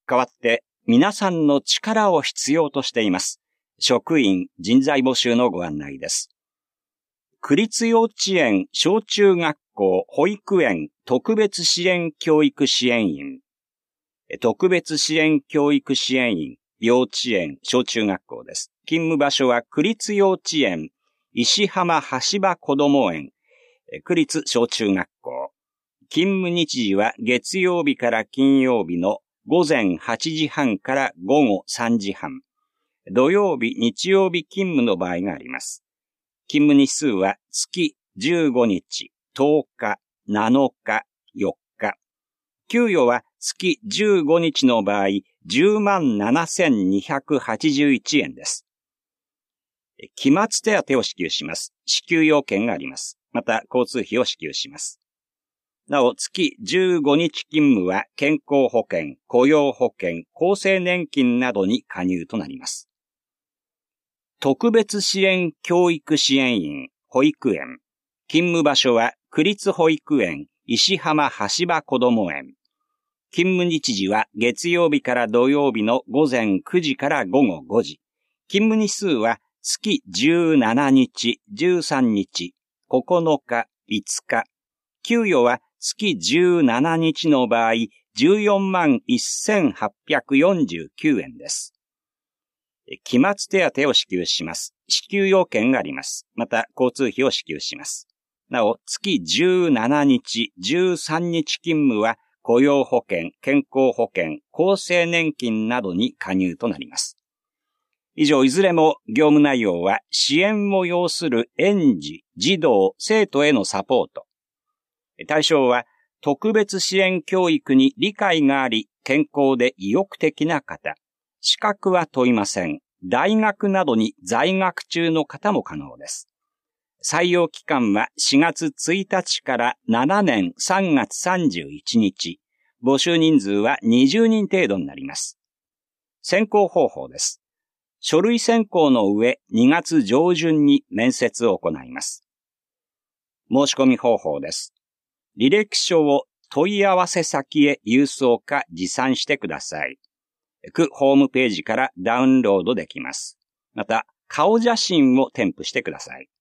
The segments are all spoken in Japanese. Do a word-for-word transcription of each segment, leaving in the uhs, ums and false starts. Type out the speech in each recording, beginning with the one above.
代わって皆さんの力を必要としています。職員、人材募集のご案内です。区立幼稚園、小中学校、保育園、特別支援教育支援員。特別支援教育支援員、幼稚園、小中学校です。勤務場所は区立幼稚園、石浜橋場こども園、区立小中学校。勤務日時は月曜日から金曜日の午前はちじはんから午後さんじはん。土曜日、日曜日勤務の場合があります。勤務日数は月じゅうごにち、とおか、なのか、よっか。給与は月じゅうごにちの場合、じゅうまんななせんにひゃくはちじゅういちえんです。期末手当を支給します。支給要件があります。また、交通費を支給します。なお、月じゅうごにち勤務は健康保険、雇用保険、厚生年金などに加入となります。特別支援教育支援員、保育園。勤務場所は区立保育園、石浜橋場こども園。勤務日時は月曜日から土曜日の午前くじから午後ごじ。勤務日数は月じゅうしちにち、じゅうさんにち、ここのか、いつか。給与は月じゅうしちにちの場合、じゅうよんまんせんはっぴゃくよんじゅうきゅうえんです。期末手当を支給します。支給要件があります。また、交通費を支給します。なお、月じゅうしちにち、じゅうさんにち勤務は、雇用保険、健康保険、厚生年金などに加入となります。以上、いずれも業務内容は、支援を要する園児、児童、生徒へのサポート。対象は、特別支援教育に理解があり、健康で意欲的な方。資格は問いません。大学などに在学中の方も可能です。採用期間はしがつついたちからしちねんさんがつさんじゅういちにち。募集人数はにじゅうにん程度になります。選考方法です。書類選考の上、にがつじょうじゅんに面接を行います。申し込み方法です。履歴書を問い合わせ先へ郵送か持参してください。区ホームページからダウンロードできます。また、顔写真を添付してください。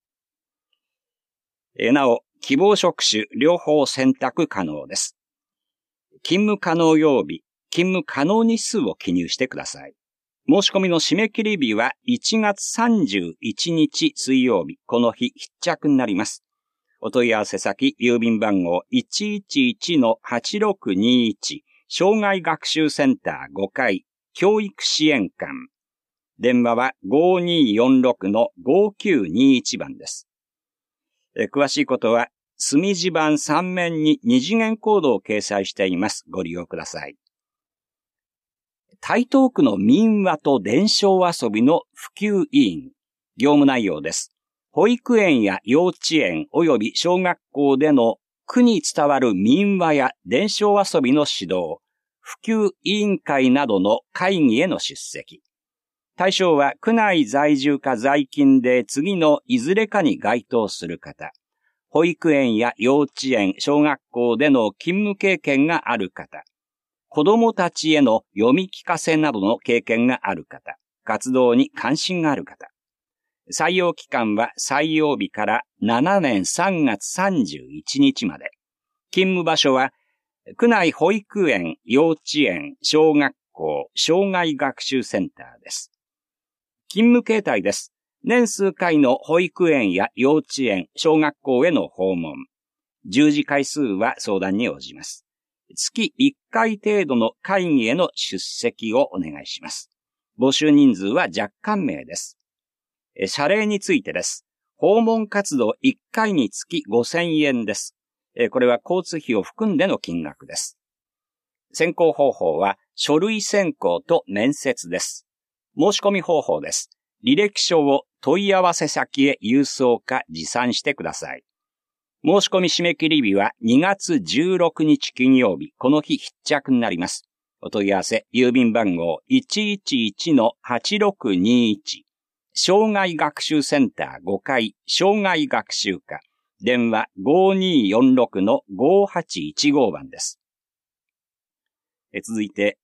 なお、希望職種両方選択可能です。勤務可能曜日、勤務可能日数を記入してください。申し込みの締め切り日はいちがつさんじゅういちにち水曜日、この日必着になります。お問い合わせ先、郵便番号 いちいちいちのはちろくにいち、障害学習センターごかい、教育支援館。電話は ごにーよんろくのごきゅうにいち 番です。え詳しいことは、墨字盤さん面に二次元コードを掲載しています。ご利用ください。台東区の民話と伝承遊びの普及委員。業務内容です。保育園や幼稚園及び小学校での区に伝わる民話や伝承遊びの指導、普及委員会などの会議への出席。対象は区内在住か在勤で次のいずれかに該当する方。保育園や幼稚園、小学校での勤務経験がある方。子供たちへの読み聞かせなどの経験がある方。活動に関心がある方。採用期間は採用日からしちねんさんがつさんじゅういちにちまで。勤務場所は区内保育園、幼稚園、小学校、障害学習センターです。勤務形態です。年数回の保育園や幼稚園、小学校への訪問。従事回数は相談に応じます。月いっかい程度の会議への出席をお願いします。募集人数は若干名です。謝礼についてです。訪問活動いっかいにつきごせんえんです。これは交通費を含んでの金額です。選考方法は書類選考と面接です。申し込み方法です。履歴書を問い合わせ先へ郵送か持参してください。申し込み締め切り日はにがつじゅうろくにち金曜日、この日必着になります。お問い合わせ、郵便番号 いちいちいちのはちろくにいち、障害学習センターごかい、障害学習課、電話 ごにーよんろくのごはちいちご 番です。え続いて、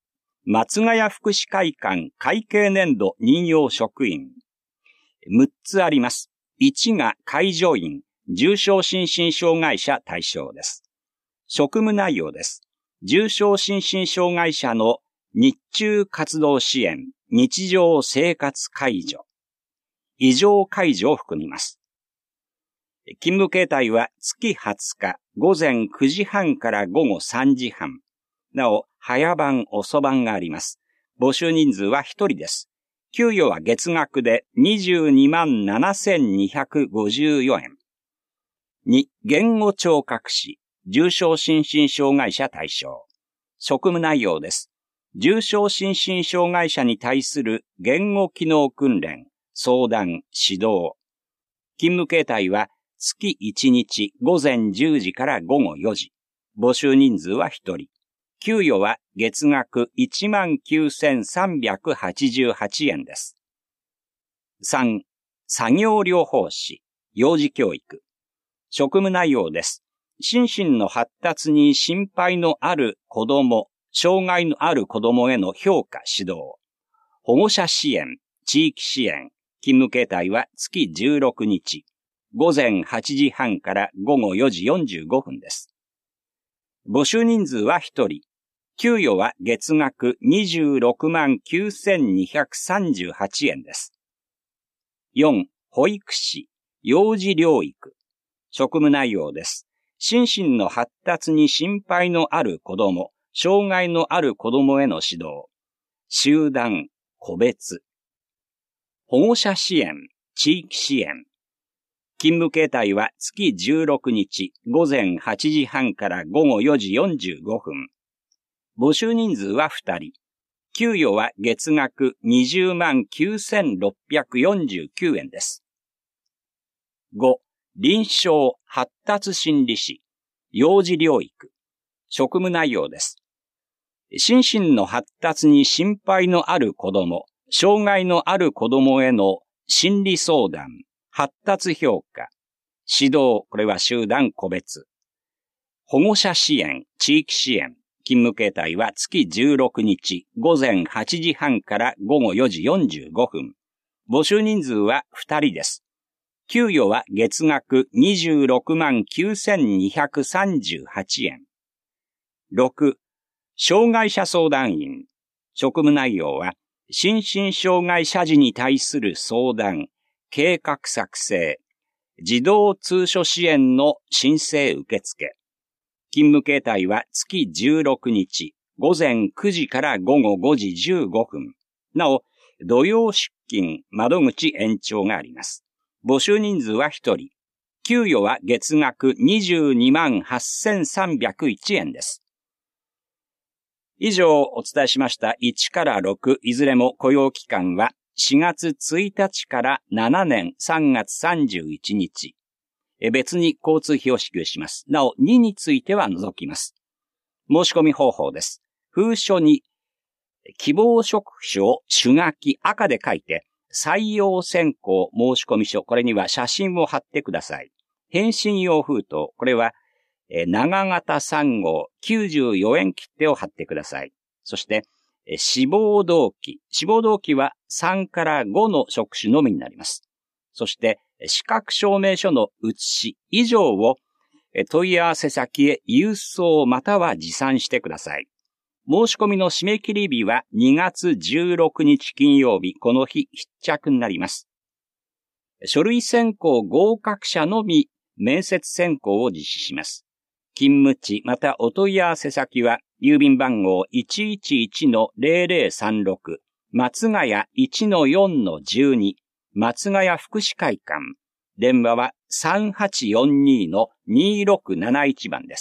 松ヶ谷福祉会館会計年度任用職員。むっつあります。いちが介助員、重症心身障害者対象です。職務内容です。重症心身障害者の日中活動支援、日常生活介助、異常介助を含みます。勤務形態は月はつか午前くじはんから午後さんじはん。なお、早番、遅番があります。募集人数はひとりです。給与は月額でにじゅうにまんななせんにひゃくごじゅうよえん。に、言語聴覚士、重症心身障害者対象。職務内容です。重症心身障害者に対する言語機能訓練、相談、指導。勤務形態は月いちにち午前じゅうじから午後よじ。募集人数はひとり。給与は月額 いちまんきゅうせんさんびゃくはちじゅうはちえんです。さん、作業療法士、幼児教育。職務内容です。心身の発達に心配のある子供、障害のある子供への評価、指導。保護者支援、地域支援。勤務形態は月じゅうろくにち。午前はちじはんから午後よじよんじゅうごふんです。募集人数はひとり。給与は月額にじゅうろくまんきゅうせんにひゃくさんじゅうはちえんです。よん、保育士、幼児療育。職務内容です。心身の発達に心配のある子供、障害のある子供への指導。集団、個別。保護者支援、地域支援。勤務形態は月じゅうろくにち午前はちじはんから午後よじよんじゅうごふん。募集人数はふたり。給与は月額にじゅうまんきゅうせんろっぴゃくよんじゅうきゅうえんです。ご、臨床発達心理士、幼児療育。職務内容です。心身の発達に心配のある子供、障害のある子供への心理相談、発達評価、指導、これは集団個別。保護者支援、地域支援。勤務形態は月じゅうろくにち午前はちじはんから午後よじよんじゅうごふん。募集人数はふたりです。給与は月額にじゅうろくまんきゅうせんにひゃくさんじゅうはちえん。ろく、障害者相談員。職務内容は、心身障害者児に対する相談、計画作成、児童通所支援の申請受付。勤務形態は月じゅうろくにち午前くじから午後ごじじゅうごふん。なお、土曜出勤、窓口延長があります。募集人数はひとり。給与は月額にじゅうにまんはっせんさんびゃくいちえんです。以上お伝えしましたいちからろく、いずれも雇用期間はしがつついたちからしちねんさんがつさんじゅういちにち。別に交通費を支給します。なお、にについては除きます。申し込み方法です。封書に希望職種を主書き赤で書いて、採用選考申込書、これには写真を貼ってください。返信用封筒、これは長型さんごうきゅうじゅうよえん切手を貼ってください。そして、志望動機。志望動機はさんからごの職種のみになります。そして、資格証明書の写し以上を問い合わせ先へ郵送または持参してください。申し込みの締め切り日はにがつじゅうろくにち金曜日、この日必着になります。書類選考合格者のみ面接選考を実施します。勤務地またお問い合わせ先は郵便番号 いちいちいちのぜろぜろさんろく 松ヶ谷 いちのよんのじゅうに松ヶ谷福祉会館。電話は さんはちよんにのにろくなないち 番です。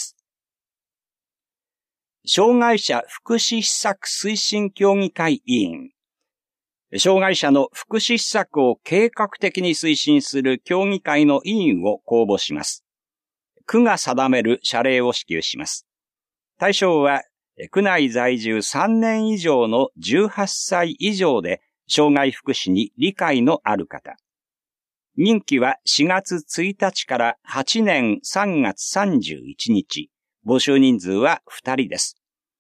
障害者福祉施策推進協議会委員。障害者の福祉施策を計画的に推進する協議会の委員を公募します。区が定める謝礼を支給します。対象は、区内在住さんねん以上のじゅうはっさい以上で障害福祉に理解のある方。任期はしがつついたちからはちねんさんがつさんじゅういちにち。募集人数はふたりです。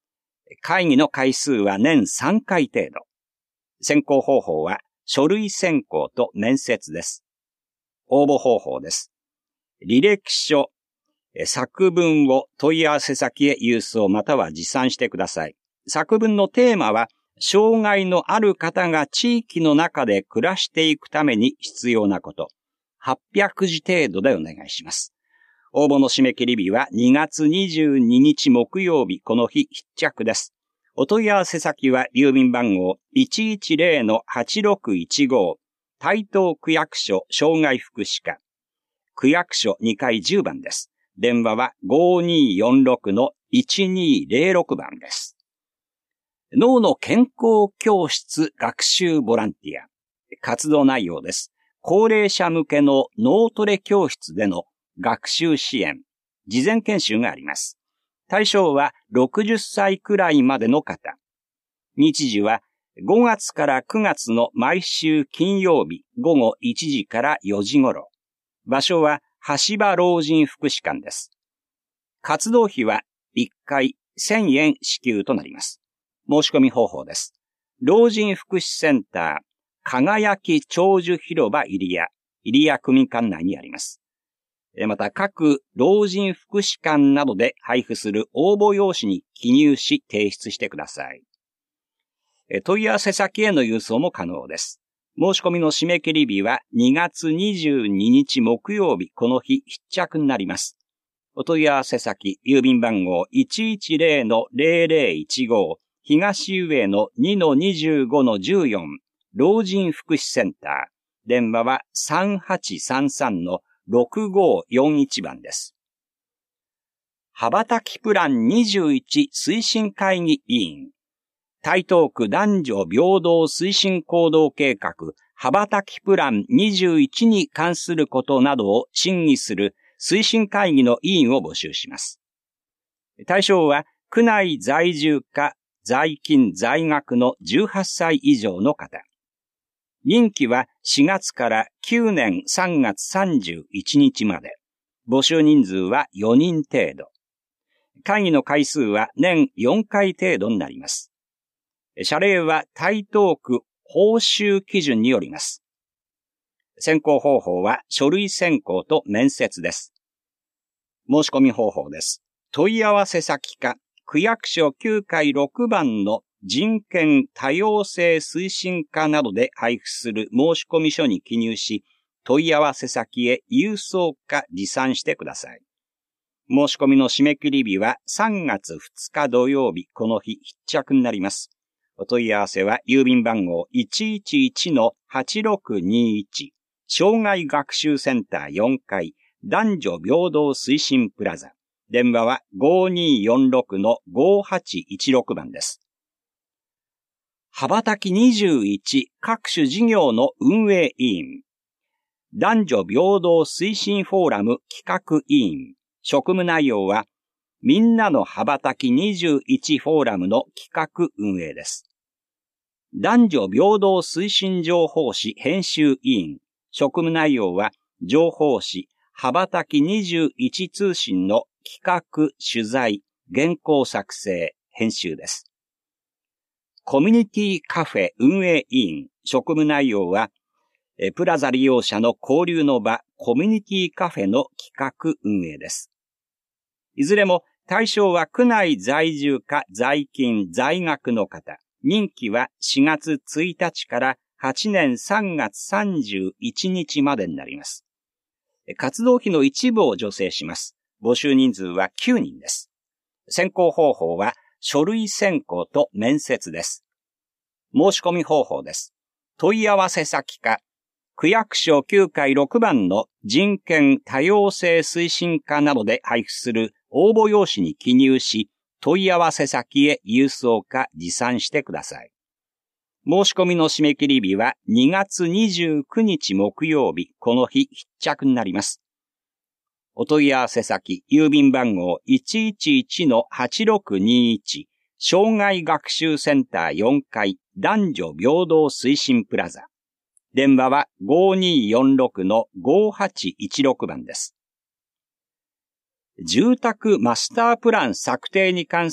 会議の回数は年さんかい程度。選考方法は書類選考と面接です。応募方法です。履歴書、作文を問い合わせ先へ郵送または持参してください。作文のテーマは、障害のある方が地域の中で暮らしていくために必要なこと。はっぴゃくじ程度でお願いします。応募の締め切り日はにがつにじゅうににち木曜日、この日必着です。お問い合わせ先は郵便番号 いちいちゼロ のはちろくいちご 台東区役所障害福祉課。区役所にかいじゅうばんです。電話は ごーにーよんろく のいちにーゼロろく 番です。脳の健康教室学習ボランティア。活動内容です。高齢者向けの脳トレ教室での学習支援、事前研修があります。対象はろくじゅっさいくらいまでの方。日時はごがつからくがつの毎週金曜日ごごいちじからよじ頃。場所は橋場老人福祉館です。活動費はいっかいせんえん支給となります。申し込み方法です。老人福祉センター、輝き長寿広場入谷、入谷区民館内にあります。また各老人福祉館などで配布する応募用紙に記入し提出してください。問い合わせ先への郵送も可能です。申し込みの締め切り日はにがつにじゅうににち木曜日、この日必着になります。お問い合わせ先、郵便番号 いちいちゼロ のゼロゼロいちご 東上の にのにじゅうごのじゅうよん 老人福祉センター。電話はさんはちさんさんのろくごよんいちばんです。羽ばたきプランにじゅういち推進会議委員。台東区男女平等推進行動計画羽ばたきプランにじゅういちに関することなどを審議する推進会議の委員を募集します。対象は区内在住か在勤在学のじゅうはっさい以上の方。任期はしがつからきゅうねんさんがつさんじゅういちにちまで。募集人数はよにん程度。会議の回数は年よんかい程度になります。謝礼は台東区報酬基準によります。選考方法は書類選考と面接です。申し込み方法です。問い合わせ先か区役所きゅうかいろくばんの人権多様性推進課などで配布する申し込み書に記入し、問い合わせ先へ郵送か持参してください。申し込みの締め切り日はさんがつふつか土曜日、この日必着になります。お問い合わせは郵便番号 いちいちいちのはちろくにいち 障害学習センターよんかい男女平等推進プラザ。電話はごーにーよんろくのごーはちいちろくばんです。羽ばたきにじゅういち各種事業の運営委員。男女平等推進フォーラム企画委員。職務内容は、みんなの羽ばたきにじゅういちフォーラムの企画運営です。男女平等推進情報誌編集委員。職務内容は、情報誌羽ばたきにじゅういち通信の企画、取材、原稿作成、編集です。コミュニティカフェ運営委員。職務内容は、プラザ利用者の交流の場、コミュニティカフェの企画運営です。いずれも対象は区内在住か在勤在学の方。任期はしがつついたちからはちねんさんがつさんじゅういちにちまでになります。活動費の一部を助成します。募集人数はきゅうにんです。選考方法は書類選考と面接です。申し込み方法です。問い合わせ先か区役所きゅうかいろくばんの人権多様性推進課などで配布する応募用紙に記入し、問い合わせ先へ郵送か持参してください。申し込みの締め切り日はにがつにじゅうくにち木曜日、この日必着になります。お問い合わせ先、郵便番号 いちいちいちのはちろくにいち 障害学習センターよんかい男女平等推進プラザ。電話はごーにーよんろくのごーはちいちろくばんです。住宅マスタープラン策定に関する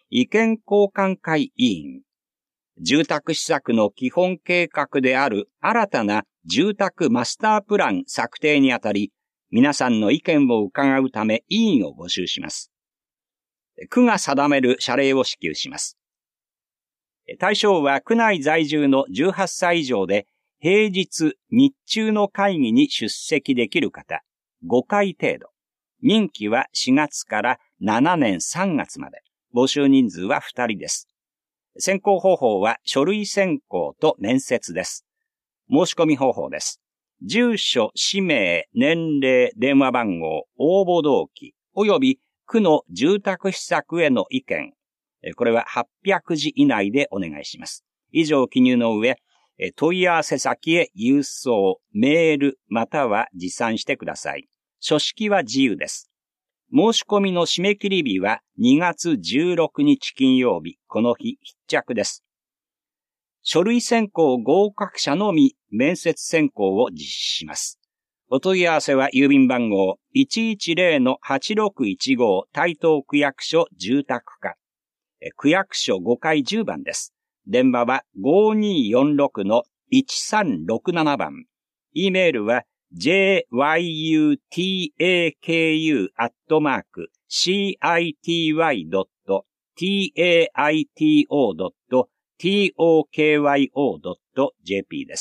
意見交換会委員、住宅施策の基本計画である新たな住宅マスタープラン策定にあたり、皆さんの意見を伺うため委員を募集します。区が定める謝礼を支給します。対象は区内在住のじゅうはっさい以上で、平日、日中の会議に出席できる方、ごかい程度。任期はしがつからしちねんさんがつまで。募集人数はふたりです。選考方法は書類選考と面接です。申し込み方法です。住所、氏名、年齢、電話番号、応募動機、及び区の住宅施策への意見。これははっぴゃくじ以内でお願いします。以上記入の上、問い合わせ先へ郵送、メール、または持参してください。書式は自由です。申し込みの締め切り日はにがつじゅうろくにち金曜日、この日必着です。書類選考合格者のみ面接選考を実施します。お問い合わせは郵便番号 いちいちゼロのはちろくいちご 台東区役所住宅課。区役所ごかいじゅうばんです。電話はごーにーよんろくのいちさんろくななばん。E メールは ジェイワイユーティーエーケーユー アットマーク シーアイティーワイドットティーエーアイティーオードットティーオーケーワイオードットジェーピー です。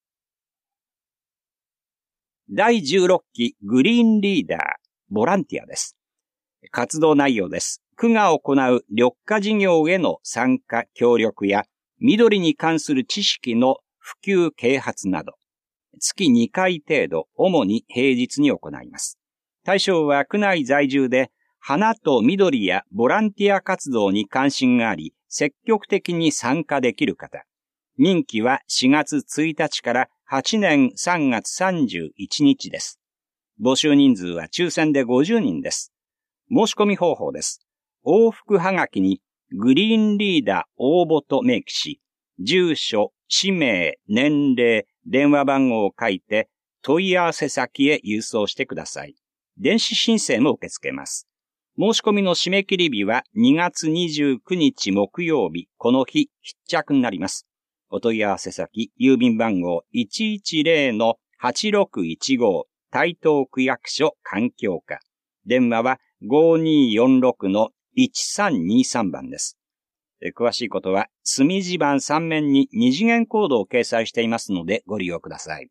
だいじゅうろっきグリーンリーダー、ボランティアです。活動内容です。区が行う緑化事業への参加協力や緑に関する知識の普及啓発など、月にかい程度、主に平日に行います。対象は区内在住で花と緑やボランティア活動に関心があり、積極的に参加できる方。任期はしがつついたちからはちねんさんがつさんじゅういちにちです。募集人数は抽選でごじゅうにんです。申し込み方法です。往復はがきにグリーンリーダー応募と明記し、住所、氏名、年齢、電話番号を書いて問い合わせ先へ郵送してください。電子申請も受け付けます。申し込みの締め切り日はにがつにじゅうくにち木曜日、この日必着になります。お問い合わせ先、郵便番号 いちいちゼロのはちろくいちご 台東区役所環境課。電話はごーにーよんろくのいちさんにさんばんです。詳しいことは隅地板さん面に二次元コードを掲載していますのでご利用ください。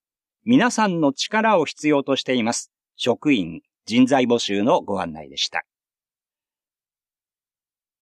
皆さんの力を必要としています。職員、人材募集のご案内でした。